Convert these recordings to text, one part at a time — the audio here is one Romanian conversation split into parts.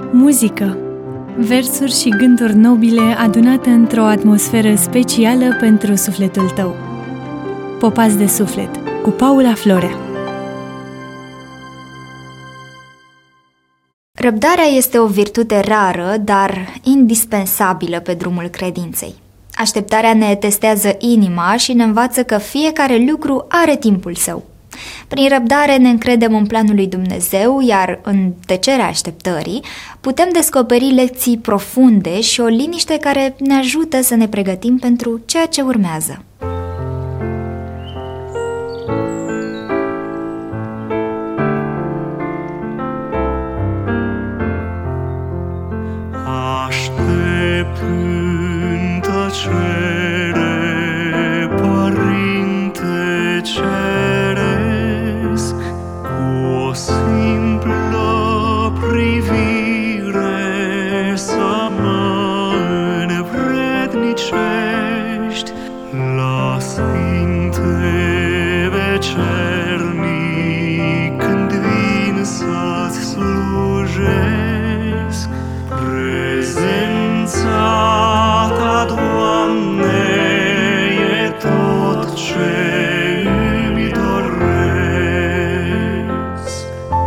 Muzică, versuri și gânduri nobile adunate într-o atmosferă specială pentru sufletul tău. Popați de suflet, cu Paula Florea. Răbdarea este o virtute rară, dar indispensabilă pe drumul credinței. Așteptarea ne testează inima și ne învață că fiecare lucru are timpul său. Prin răbdare ne încredem în planul lui Dumnezeu, iar în tăcerea așteptării putem descoperi lecții profunde și o liniște care ne ajută să ne pregătim pentru ceea ce urmează. Aștept în tăcere, Părinte Ceresc, cu o simplă privire să mă învrednicești la sfinte vecernic când vin să-ți slujesc. Prezența Ta, Doamne, e tot ce îmi doresc.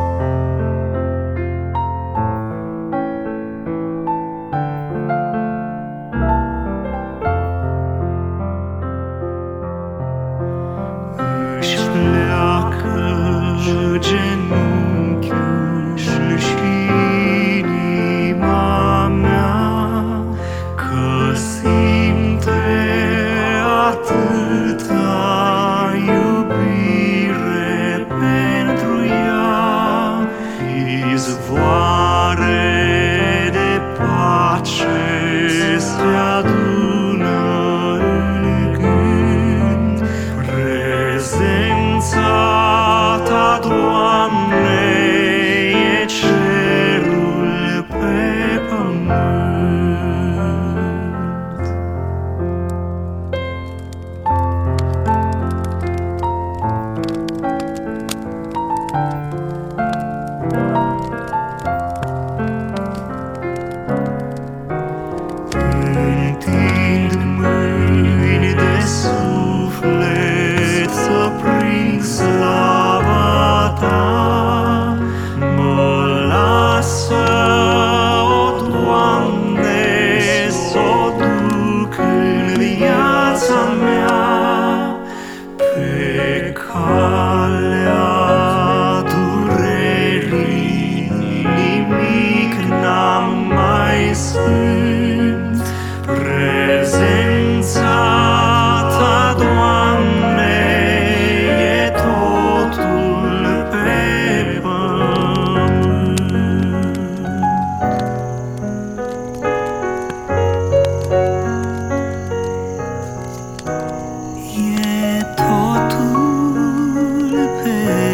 Își pleacă genunchiul și inima mea, că simte atâta iubire pentru ea. Izvoare de pace se adună în gând. Prezența Ta, Doamne, e cerul pe pământ. Întind mâini de suflet să prind slava Ta. Mă lasă, o Doamne, s-o duc în viața mea, pe calea durerii nimic n-am mai sfânt. Prezența Ta, Doamne, e totul pe pământ. E totul pe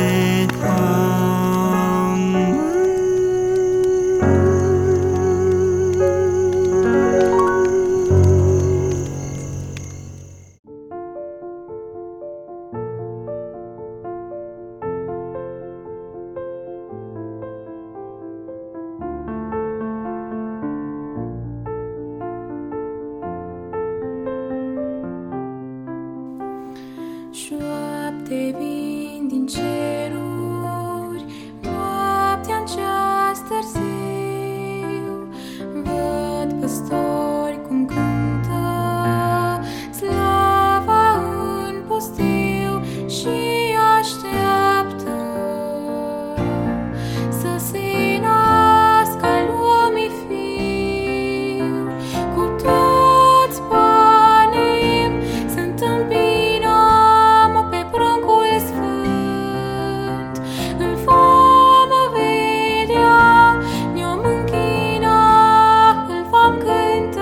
Șoapte vin din ceruri, noaptea-n ceas târziu. Văd păstori cum cântă slava în pustiu și așteaptă să se nască al lumii fiu. Cu toți panim să întâmpinăm pe pruncul sfânt. Îl vom vedea, ne-om închina, îl vom cânta.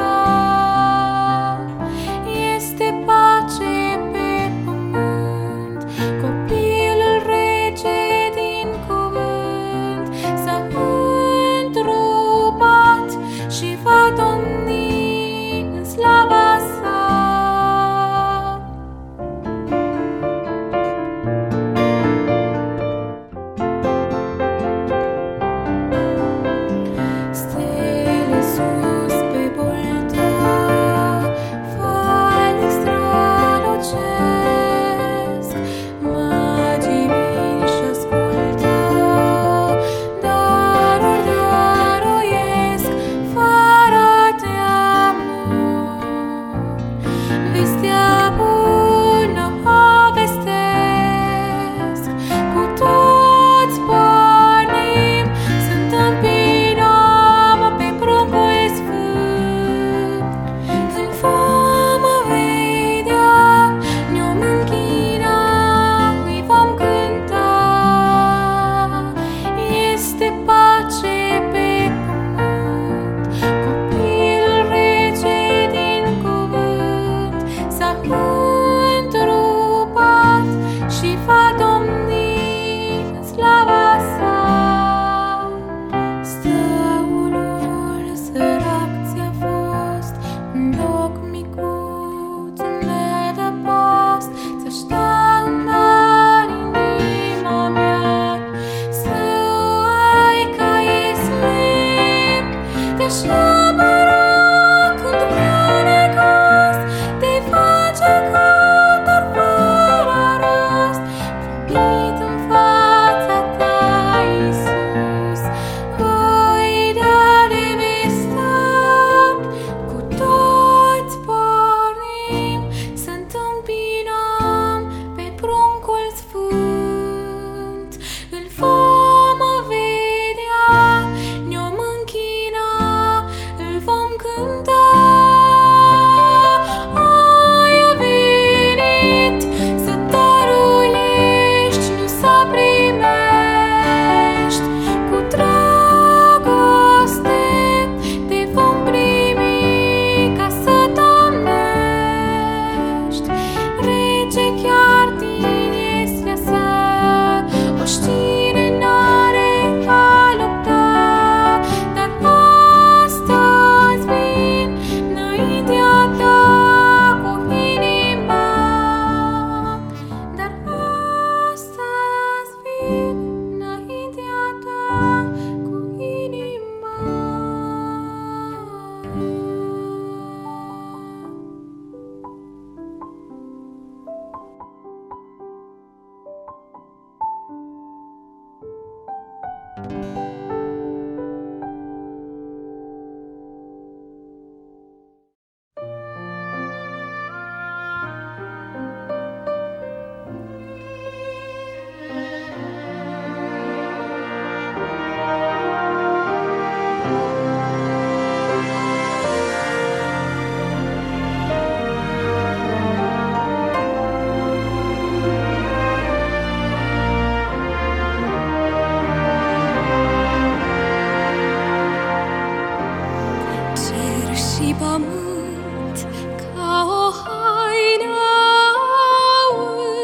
pământ ca o haină au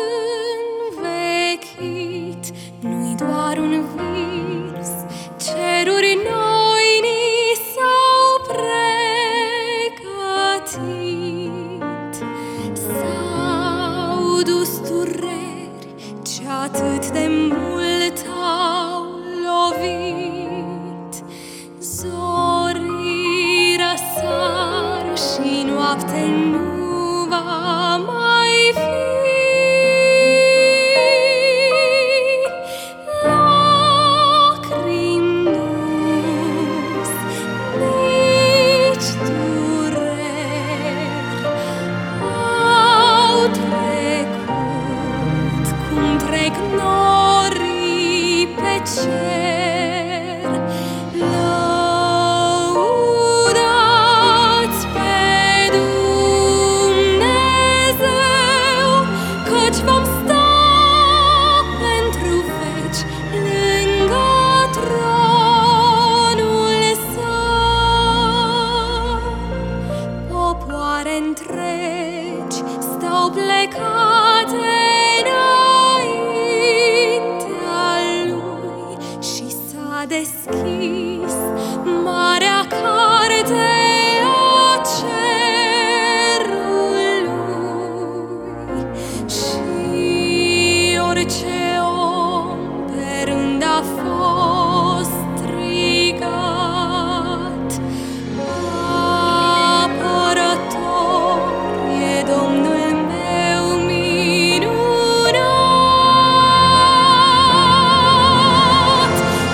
învechit. Nu-i doar un vis, ceruri noi ni s-au pregătit. S-au dus dureri ce atât de mult au lovit. Zorii răsar și noapte nu va mai fi. Lacrimi nu-s, nici dureri au trecut cum trec norii pe cer. Lăudați pe Dumnezeu, căci vom sta pentru veci lângă tronul său. Popoare întregi stau plecate înaintea lui și s-a deschis marea carte a cerului. Și orice om pe rând a fost strigat: apărător e Domnul meu minunat.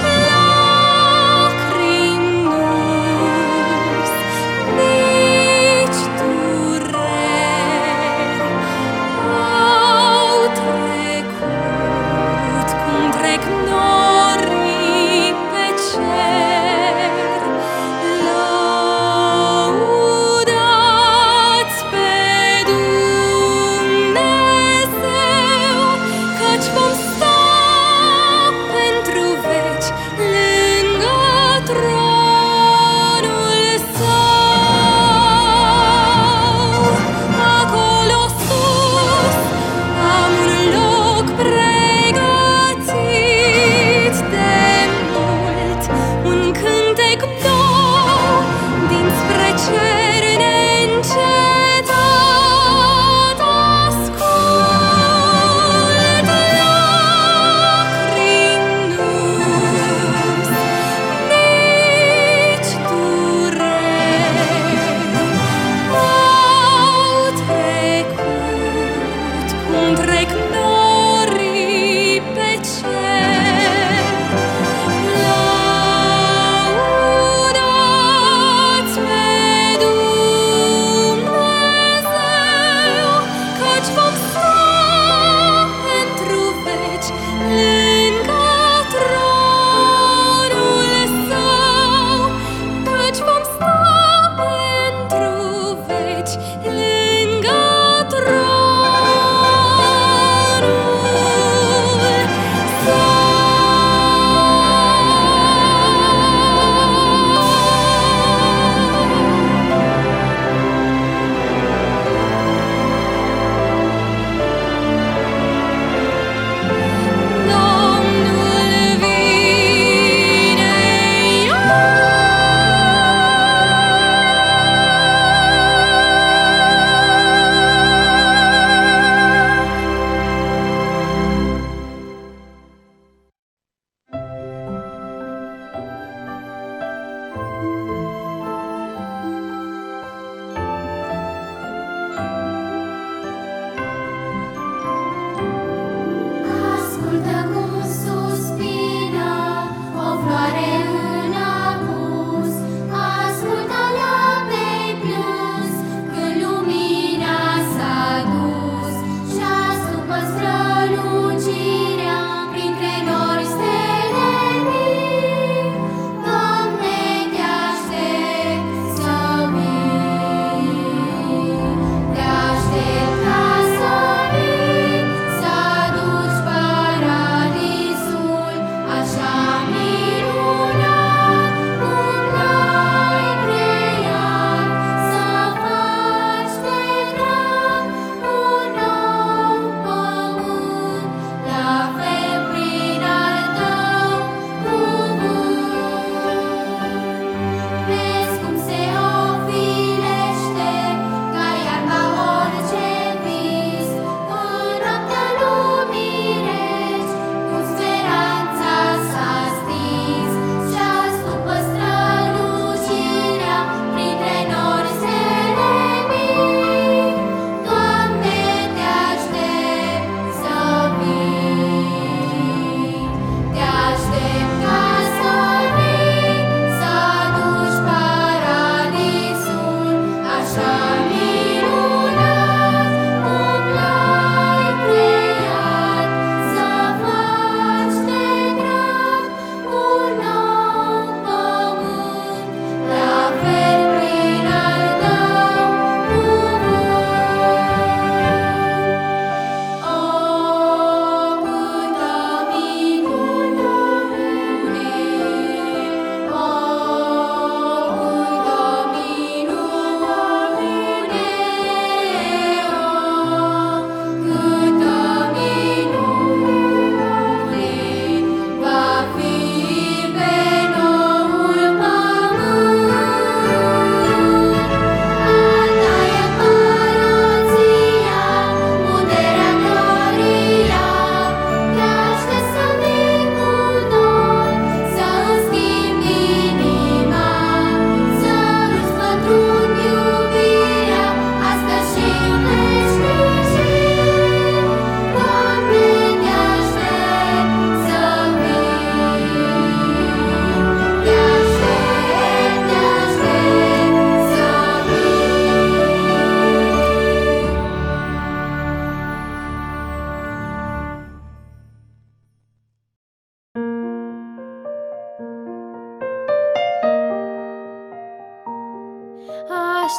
Lacrimi nu-s, nici dureri au trecut cum trec norii pe cer. Lăudați pe Dumnezeu, căci vom sta pentru veci lângă tronul său. Acolo sus am un loc pregătit de mult, un cântec nou dinspre cer neîncetat. Ascult, lacrimi nu-s, nici dureri au trecut cum trec norii pe cer. Lăudați pe Dumnezeu, căci vom sta pentru veci lângă tronul său. Căci vom sta pentru veci lângă tronul Domnul vine Ascultă cum suspină o floare în apus, ascultă-la pe plâns când lumina s-a dus și astupă strălucirea printre nori stele mii. Doamne, te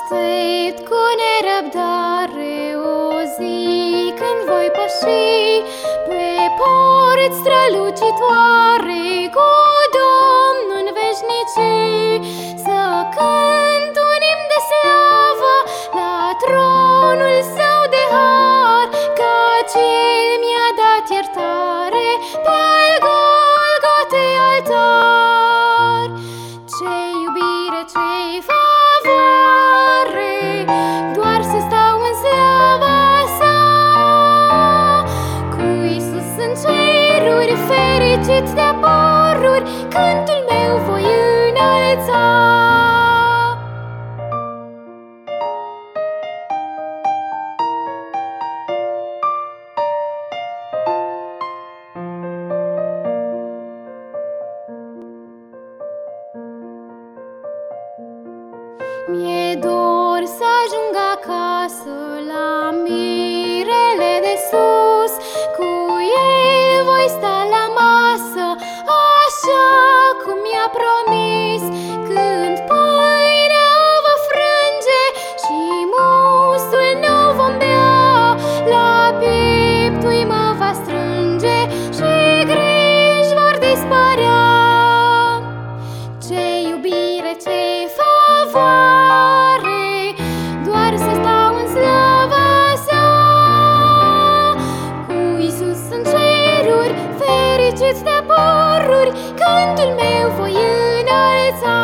Aștept cu nerăbdare o zi când voi păși pe porți strălucitoare cu Domnul în veșnicii, să cânt un imn de slavă la tronul său de har, căci El mi-a dat iertare pe-al Golgotei altar. Ce iubire, ce-i favoare, doar să stau în slava sa, cu Iisus în ceruri, fericit de poruri, cântul meu voi înălța. Mi-e dor să ajung acasă la mirele de sus, cu el voi sta la masă, așa cum mi-a promis, când pâinea va frânge și mustul nou vom bea, la pieptui mă va strânge și griji vor dispărea. Ce iubire, ce favoare, doar să stau în slava sa, cu Iisus în ceruri, fericit de poruri, cântul meu voi înălța.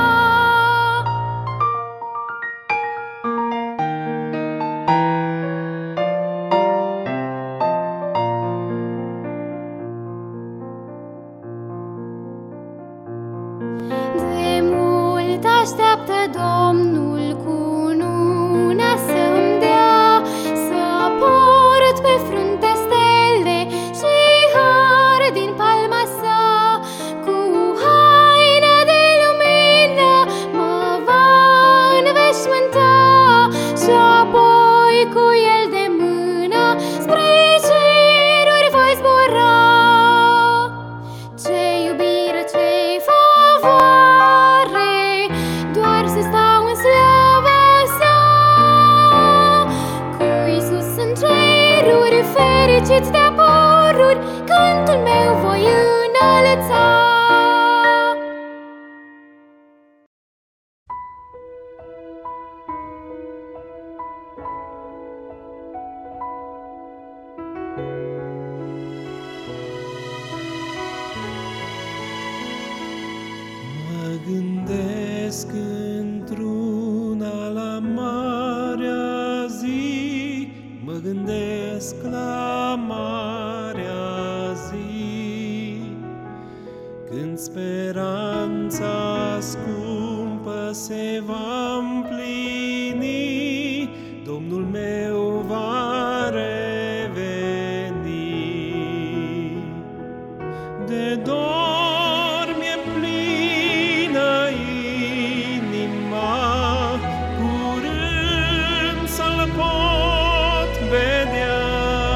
De mult așteaptă Domnul cu nuna să-mi dea, să port pe frunte stele și har din palma sa, cu haină de lumină mă va înveșmânta și apoi cu el de mână spre ceruri voi zbura. Ce iubire, ce favoare, doar să stau în slava sa, cu Iisus în ceruri, fericit de poruri, cântul meu voi înălța. Mă gândesc într-una la marea zi, mă gândesc la marea zi, când speranța scumpă se va împlini, Domnul meu va reveni. De dor mi-e plină inima, curând să-L pot vedea.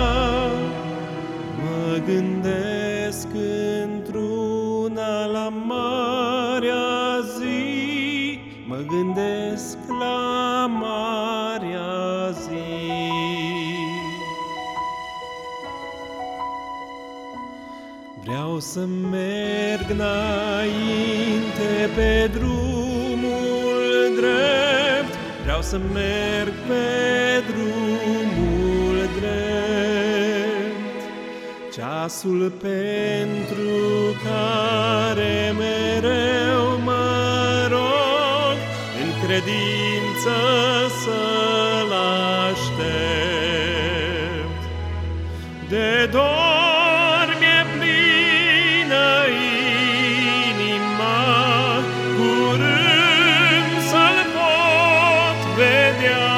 Mă gândesc într-una la marea zi, mă gândesc la marea zi. Vreau să merg înainte pe drumul drept, vreau să merg pe drumul drept. Ceasul pentru care mereu mă rog, în credință să-L aștept. De dor mi-e plină inima, curând să-L pot vedea.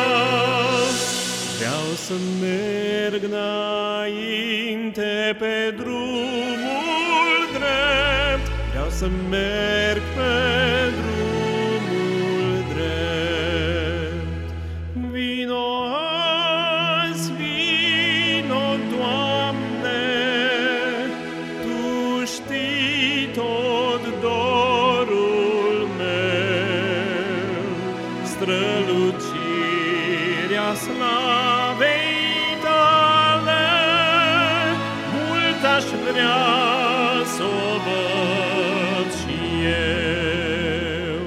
Vreau să merg înainte pe drumul drept, vreau să merg pe drumul drept. Vino azi, vino, Doamne, Tu știi tot dorul meu. strălucirea slavei tale, mult aș vrea s-o văd și eu.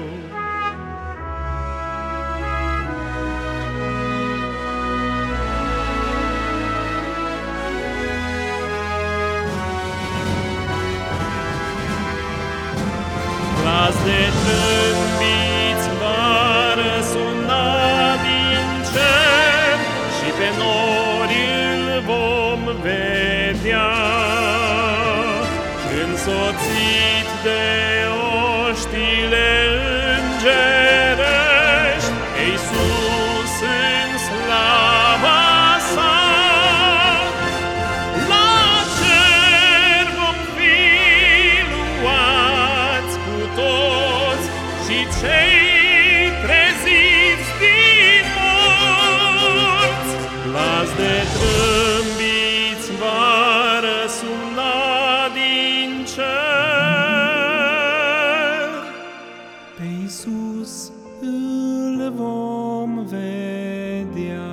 Glas de trâmbiți va răsuna din cer și pe nori îl vom vedea, însoțit de oștile îngerești, Iisus în slava sa. La cer vom fi luați cu toți și cei treziți din morți. Glas de trâmbiți va răsuna din cer, pe Iisus îl vom vedea.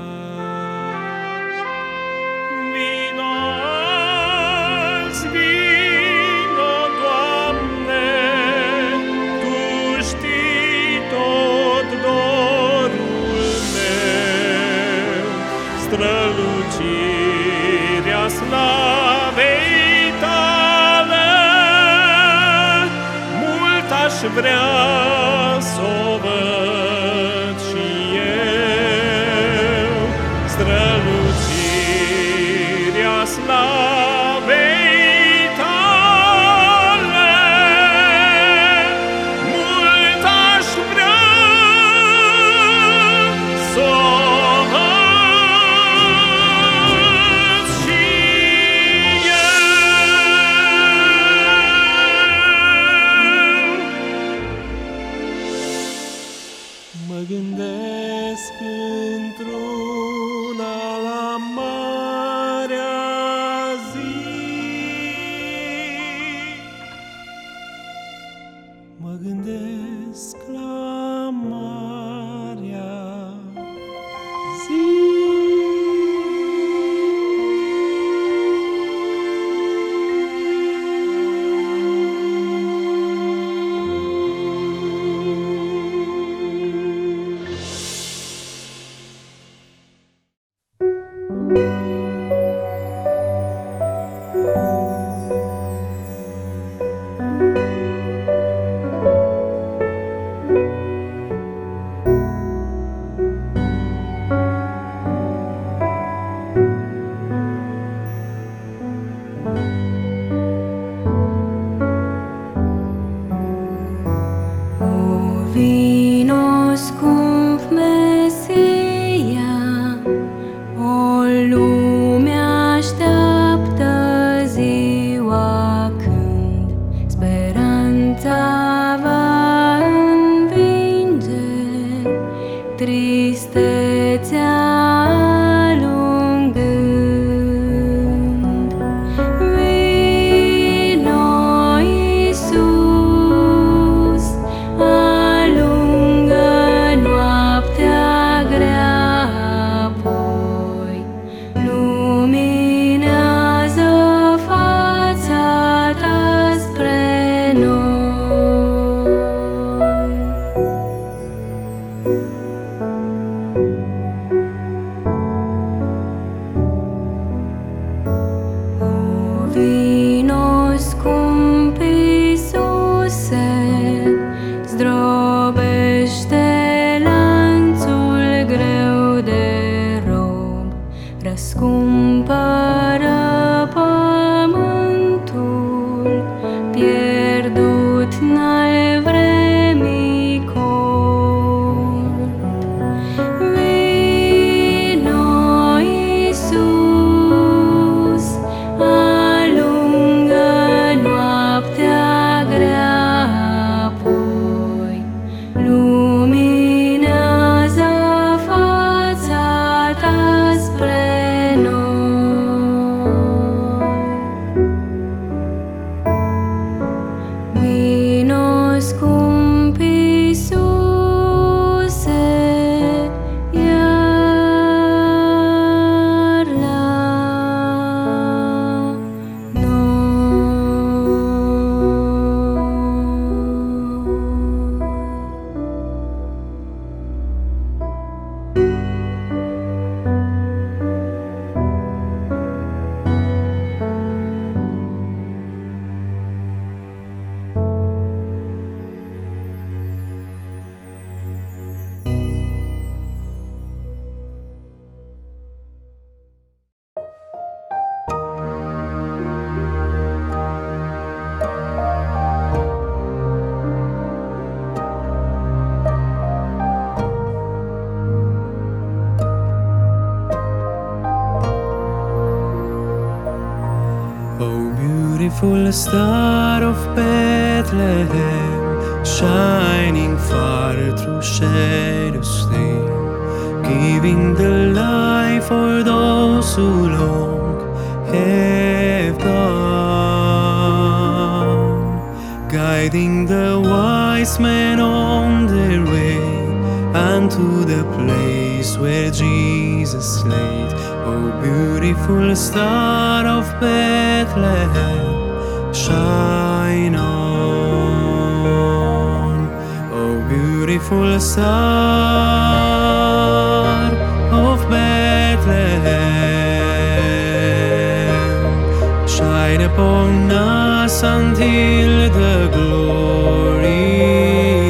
Vino azi, vino, Doamne, Tu știi tot dorul meu, strălucirea slavei Tale, mult aș vrea s-o văd și eu, strălucirea slavei Tale, mult aș vrea s-o văd și eu. Mă gândesc într-una la marea zi, mă gândesc la marea zi. beautiful star of Bethlehem, shining far through shadows dim, giving the light for those who long have gone, guiding the wise men on their way unto the place where Jesus laid. Oh, beautiful star of Bethlehem, shine on. Oh, beautiful star of Bethlehem, shine upon us until the glory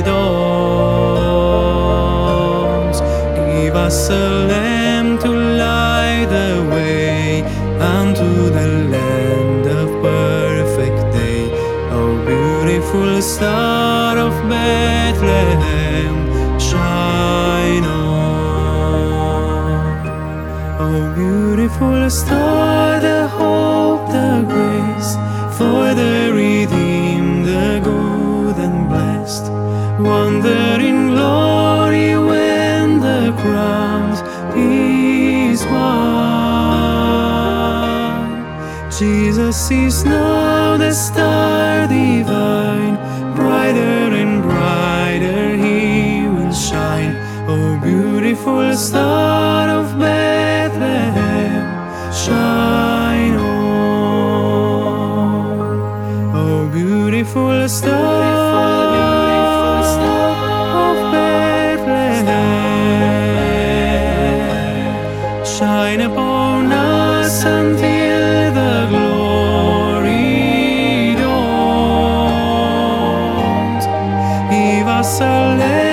dawns. Give us a lamp to light the way unto the land of perfect day. Oh, beautiful star of Bethlehem, shine on. Oh, beautiful star, the hope, the grace for the redeemed, the good and blessed, wonder in glory when the crown is won. Jesus is now the star divine, brighter and brighter he will shine. Oh, beautiful star of Bethlehem, shine on. Oh, beautiful star of Bethlehem, shine upon us until the glory dawns. Give us a